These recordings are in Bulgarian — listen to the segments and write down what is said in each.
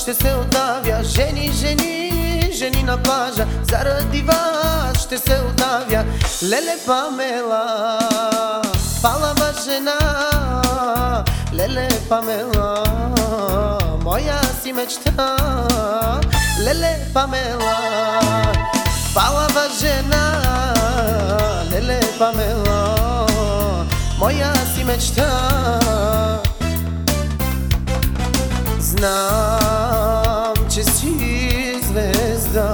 ще се отдавя. Жени, жени, жени на плажа, заради вас ще се отдавя. Леле Памела, палава жена, леле Памела, моя си мечта. Леле Памела, палава жена, леле Памела, моя си мечта. Знам, че си звезда,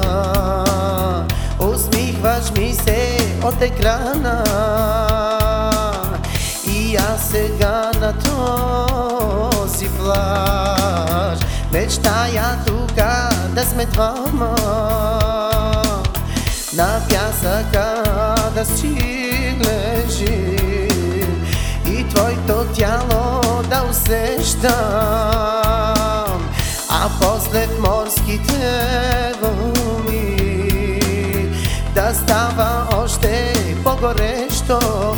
усмихваш ми се от екрана. И аз сега на този плаж мечтая тука да сме двама, на пясъка да си лежим и твоето тяло да усещам, а после в морските вълни да става още по-горещо.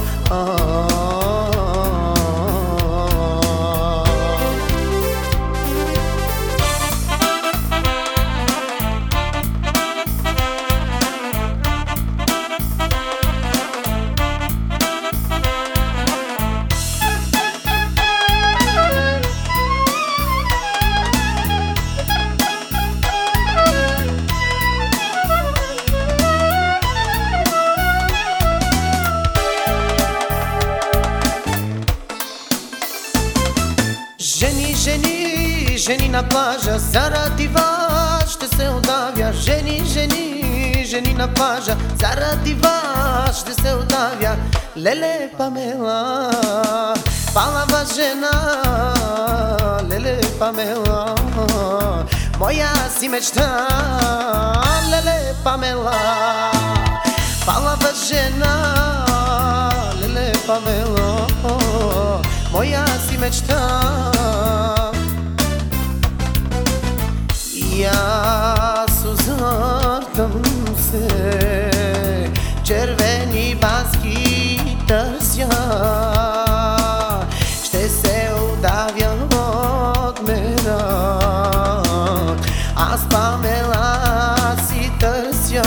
Жени, жени, жени на плажа, заради вас ще се отдавя. Жени, жени, жени на плажа, заради вас ще се отдавя. Леле Памела, палава жена, леле Памела, моя си мечта. Леле Памела, палава жена, леле Памела, моя си мечта. И аз озъртам се, червени баски търся, ще се удавя от мера. Аз Памела си търся,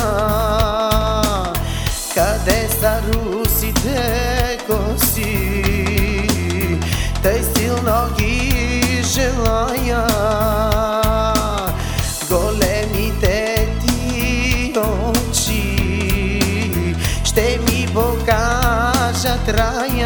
къде са русите коси, тъй силно ги желая. Големите ти очи ще ми покажат рая.